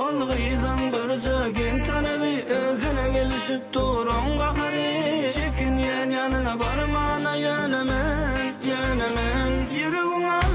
Olgıydan barca gen tanabi özüne gelişip duran kahari Çekin yanına barmana yönemen Yüreğime